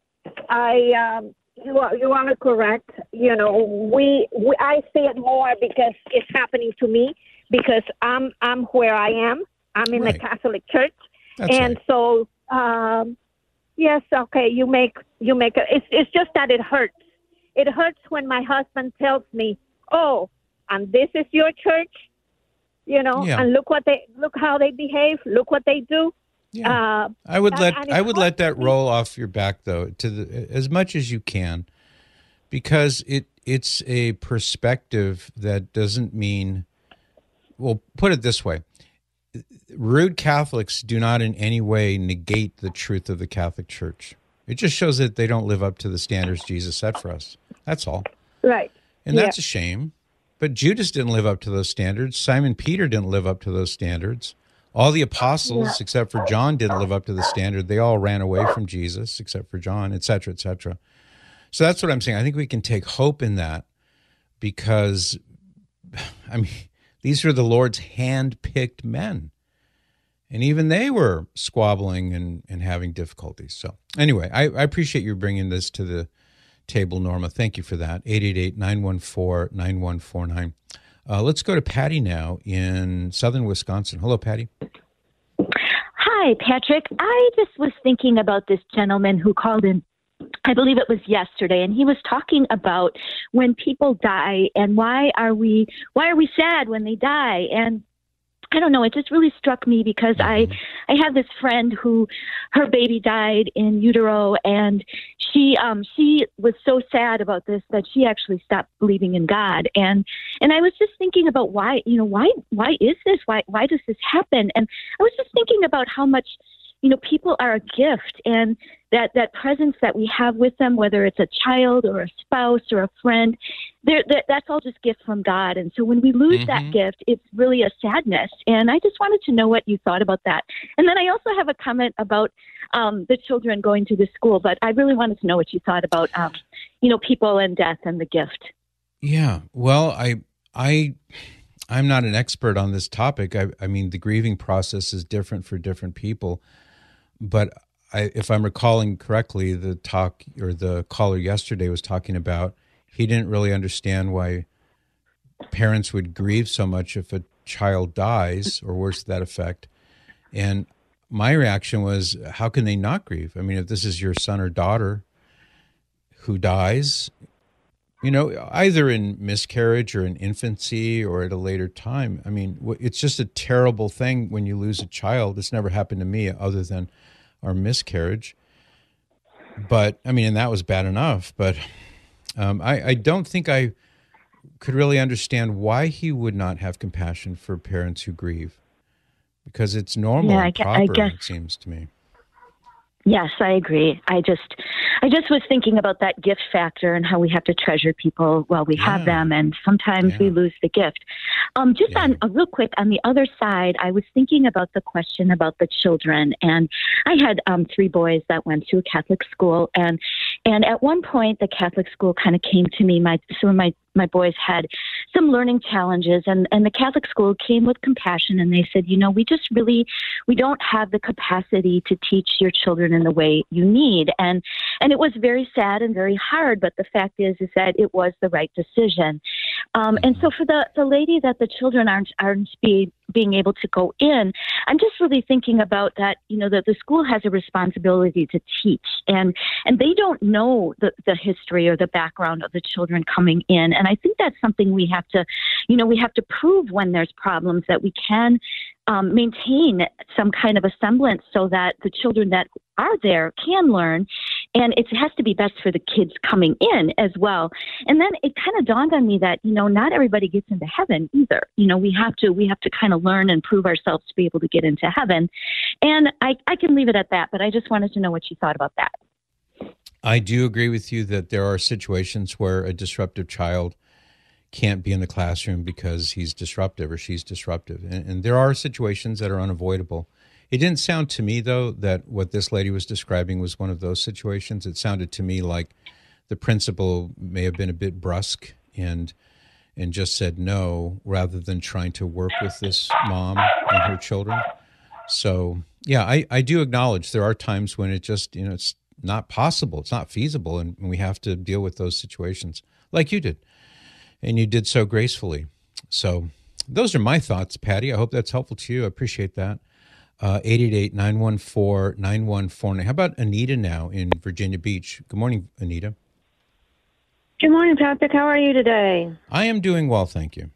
Speaker 9: I um, you are, you are correct. You know, we, we I see it more because it's happening to me because I'm I'm where I am. I'm in
Speaker 3: Right.
Speaker 9: the Catholic Church,
Speaker 3: That's
Speaker 9: and
Speaker 3: right.
Speaker 9: so um, yes, okay. You make you make a, it's it's just that it hurts. It hurts when my husband tells me, "Oh, and this is your church," you know,
Speaker 3: Yeah.
Speaker 9: and look what they look how they behave. Look what they do.
Speaker 3: Yeah.
Speaker 9: Uh,
Speaker 3: I would
Speaker 9: and-
Speaker 3: let
Speaker 9: and it
Speaker 3: I would let that
Speaker 9: hurts me.
Speaker 3: roll off your back, though, to the, as much as you can, because it it's a perspective that doesn't mean. Well, put it this way: rude Catholics do not in any way negate the truth of the Catholic Church. It just shows that they don't live up to the standards Jesus set for us. That's all.
Speaker 9: Right.
Speaker 3: And
Speaker 9: Yeah.
Speaker 3: that's a shame. But Judas didn't live up to those standards. Simon Peter didn't live up to those standards. All the apostles,
Speaker 9: Yeah.
Speaker 3: except for John, didn't live up to the standard. They all ran away from Jesus, except for John, et cetera, et cetera. So that's what I'm saying. I think we can take hope in that because, I mean, these are the Lord's hand-picked men. And even they were squabbling and, and having difficulties. So anyway, I, I appreciate you bringing this to the table, Norma. Thank you for that. eight eight eight, nine one four, nine one four nine. Uh, let's go to Patty now in southern Wisconsin. Hello, Patty.
Speaker 10: Hi, Patrick. I just was thinking about this gentleman who called in, I believe it was yesterday, and he was talking about when people die and why are we why are we sad when they die? And I don't know, it just really struck me because I I have this friend who her baby died in utero, and she um she was so sad about this that she actually stopped believing in God. And and I was just thinking about why, you know, why why is this? Why why does this happen? And I was just thinking about how much, you know, people are a gift, and that, that presence that we have with them, whether it's a child or a spouse or a friend, that, that's all just gift from God. And so when we lose
Speaker 11: Mhm.
Speaker 10: that gift, it's really a sadness. And I just wanted to know what you thought about that. And then I also have a comment about um, the children going to the school, but I really wanted to know what you thought about, um, you know, people and death and the gift.
Speaker 3: Yeah. Well, I I I'm not an expert on this topic. I, I mean, the grieving process is different for different people. But I, if I'm recalling correctly, the talk or the caller yesterday was talking about he didn't really understand why parents would grieve so much if a child dies or worse to that effect. And my reaction was, how can they not grieve? I mean, if this is your son or daughter who dies, you know, either in miscarriage or in infancy or at a later time. I mean, it's just a terrible thing when you lose a child. It's never happened to me other than our miscarriage. But, I mean, and that was bad enough. But um, I, I don't think I could really understand why he would not have compassion for parents who grieve. Because it's normal
Speaker 10: Yeah, I
Speaker 3: and
Speaker 10: gue- I
Speaker 3: proper,
Speaker 10: guess-
Speaker 3: it seems to me.
Speaker 10: Yes, I agree. I just, I just was thinking about that gift factor and how we have to treasure people while we have them, and sometimes we lose the gift. Um, just on uh, real quick on the other side, I was thinking about the question about the children, and I had um, three boys that went to a Catholic school, and and at one point the Catholic school kind of came to me. My some of my my boys had some learning challenges, and, and the Catholic school came with compassion, and they said, you know, we just really, we don't have the capacity to teach your children in the way you need. And, and it was very sad and very hard, but the fact is, is that it was the right decision. Um, and so for the, the lady that the children aren't, aren't be, being able to go in, I'm just really thinking about that, you know, that the school has a responsibility to teach, and, and they don't know the, the history or the background of the children coming in. And I think that's something we have to, you know, we have to prove when there's problems that we can um, maintain some kind of a semblance so that the children that are there can learn. And it has to be best for the kids coming in as well. And then it kind of dawned on me that, you know, not everybody gets into heaven either. You know, we have to, we have to kind of learn and prove ourselves to be able to get into heaven. And I, I can leave it at that, but I just wanted to know what you thought about that.
Speaker 3: I do agree with you that there are situations where a disruptive child can't be in the classroom because he's disruptive or she's disruptive. And, and there are situations that are unavoidable. It didn't sound to me, though, that what this lady was describing was one of those situations. It sounded to me like the principal may have been a bit brusque and and just said no rather than trying to work with this mom and her children. So, yeah, I, I do acknowledge there are times when it just, you know, it's not possible. It's not feasible, and we have to deal with those situations like you did. And you did so gracefully. So those are my thoughts, Patty. I hope that's helpful to you. I appreciate that. Uh, eight eight eight, nine one four, nine one four nine. How about Anita now in Virginia Beach? Good morning, Anita.
Speaker 11: Good morning, Patrick. How are you today?
Speaker 3: I am doing well, thank you.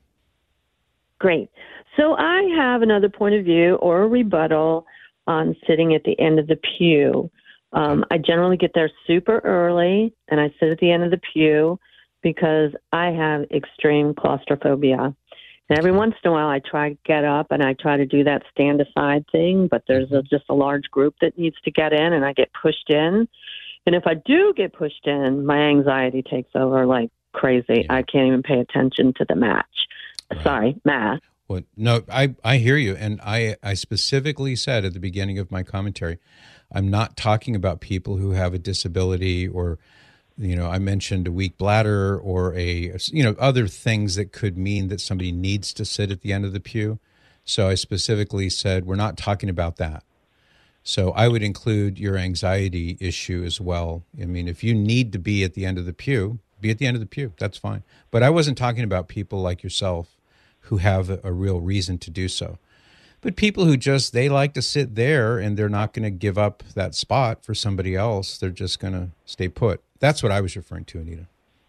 Speaker 11: Great. So I have another point of view or a rebuttal on sitting at the end of the pew. Um, I generally get there super early, and I sit at the end of the pew because I have extreme claustrophobia. And every once in a while, I try to get up and I try to do that stand aside thing, but there's a, just a large group that needs to get in, and I get pushed in. And if I do get pushed in, my anxiety takes over like crazy. Yeah. I can't even pay attention to the match. Right. Sorry, math.
Speaker 3: Well, no, I, I hear you. And I, I specifically said at the beginning of my commentary, I'm not talking about people who have a disability or, you know, I mentioned a weak bladder or a, you know, other things that could mean that somebody needs to sit at the end of the pew. So I specifically said, we're not talking about that. So I would include your anxiety issue as well. I mean, if you need to be at the end of the pew, be at the end of the pew. That's fine. But I wasn't talking about people like yourself who have a, a real reason to do so. But people who just, they like to sit there and they're not going to give up that spot for somebody else. They're just going to stay put. That's what I was referring to, Anita.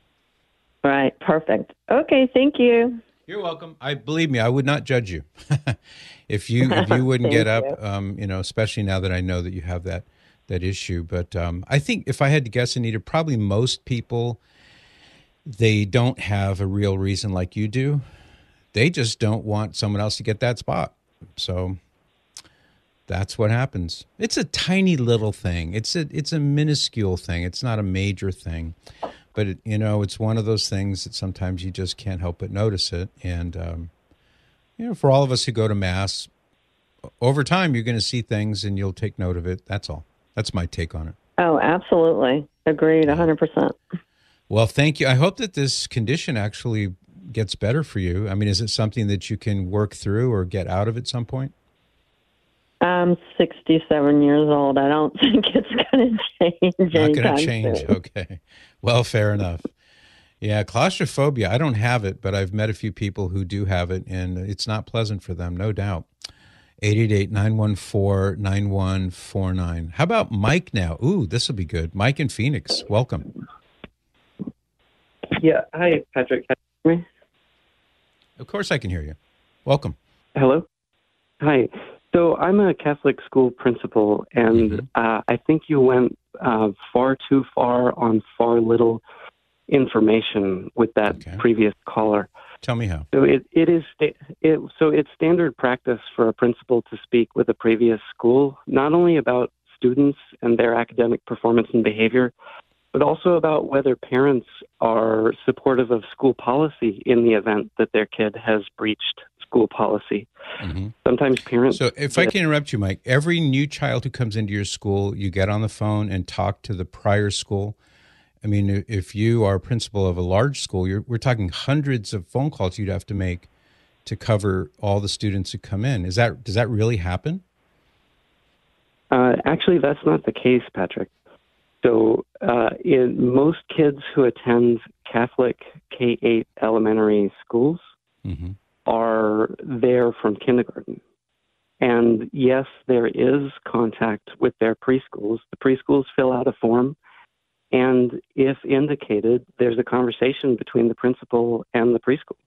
Speaker 11: Right. Perfect. Okay. Thank you.
Speaker 3: You're welcome. I believe me, I would not judge you. if you if you wouldn't get up, you. Um, you know, especially now that I know that you have that that issue. But um, I think if I had to guess, Anita, probably most people, they don't have a real reason like you do. They just don't want someone else to get that spot. So that's what happens. It's a tiny little thing. It's a it's a minuscule thing. It's not a major thing. But, it, you know, it's one of those things that sometimes you just can't help but notice it. And, um, you know, for all of us who go to Mass, over time you're going to see things and you'll take note of it. That's all. That's my take on it.
Speaker 11: Oh, absolutely. Agreed, one hundred percent.
Speaker 3: Well, thank you. I hope that this condition actually gets better for you. I mean, is it something that you can work through or get out of at some point?
Speaker 11: I'm sixty-seven years old. I don't think it's going to change.
Speaker 3: Not going to change.
Speaker 11: Soon.
Speaker 3: Okay. Well, fair enough. Yeah, claustrophobia, I don't have it, but I've met a few people who do have it, and it's not pleasant for them, no doubt. eight eight eight, nine one four, nine one four nine. How about Mike now? Ooh, this will be good. Mike in Phoenix, welcome.
Speaker 12: Yeah, hi, Patrick. Can you hear me?
Speaker 3: Of course I can hear you. Welcome.
Speaker 12: Hello? Hi. So I'm a Catholic school principal, and mm-hmm. uh, I think you went uh, far too far on far little information with that okay. previous caller.
Speaker 3: Tell me how.
Speaker 12: So it, it is it, so it's standard practice for a principal to speak with a previous school, not only about students and their academic performance and behavior, but also about whether parents are supportive of school policy in the event that their kid has breached school policy. Mm-hmm. Sometimes parents...
Speaker 3: So if I can interrupt you, Mike, every new child who comes into your school, you get on the phone and talk to the prior school. I mean, if you are principal of a large school, you're, we're talking hundreds of phone calls you'd have to make to cover all the students who come in. Is that does that really happen?
Speaker 12: Uh, actually, that's not the case, Patrick. So uh, in most kids who attend Catholic K eight elementary schools mm-hmm. are there from kindergarten. And yes, there is contact with their preschools. The preschools fill out a form, and if indicated, there's a conversation between the principal and the preschool.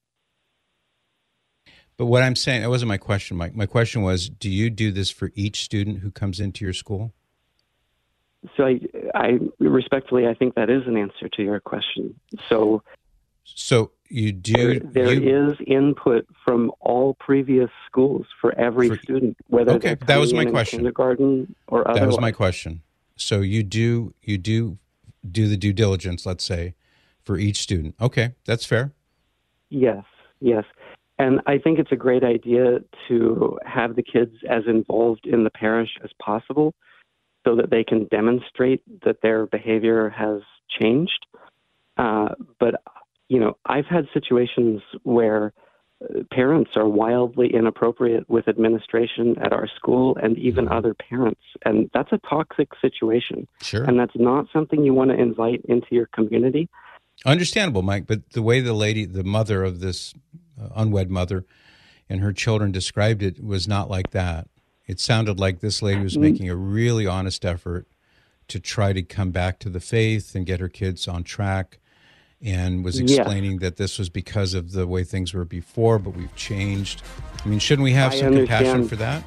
Speaker 3: But what I'm saying, that wasn't my question, Mike. My question was, do you do this for each student who comes into your school?
Speaker 12: So I, I respectfully, I think that is an answer to your question. So,
Speaker 3: so you do.
Speaker 12: There, there
Speaker 3: you,
Speaker 12: is input from all previous schools for every for, student, whether
Speaker 3: okay, that was my question.
Speaker 12: Kindergarten or otherwise.
Speaker 3: That was my question. So you do, you do, do the due diligence, let's say, for each student. Okay, that's fair.
Speaker 12: Yes, yes. And I think it's a great idea to have the kids as involved in the parish as possible, so that they can demonstrate that their behavior has changed. Uh, but you know, I've had situations where parents are wildly inappropriate with administration at our school and even mm-hmm. other parents. And that's a toxic situation.
Speaker 3: Sure.
Speaker 12: And that's not something you want to invite into your community.
Speaker 3: Understandable, Mike. But the way the lady, the mother of this uh, unwed mother and her children described it was not like that. It sounded like this lady was making a really honest effort to try to come back to the faith and get her kids on track, and was explaining yeah. that this was because of the way things were before, but we've changed. I mean, shouldn't we have
Speaker 12: I
Speaker 3: some
Speaker 12: understand.
Speaker 3: compassion for that?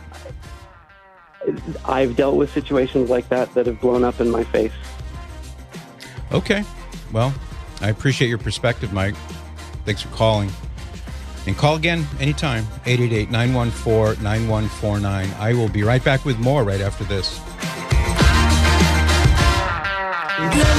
Speaker 12: I've dealt with situations like that that have blown up in my face.
Speaker 3: Okay. Well, I appreciate your perspective, Mike. Thanks for calling. And call again anytime, eight eight eight, nine one four, nine one four nine. I will be right back with more right after this.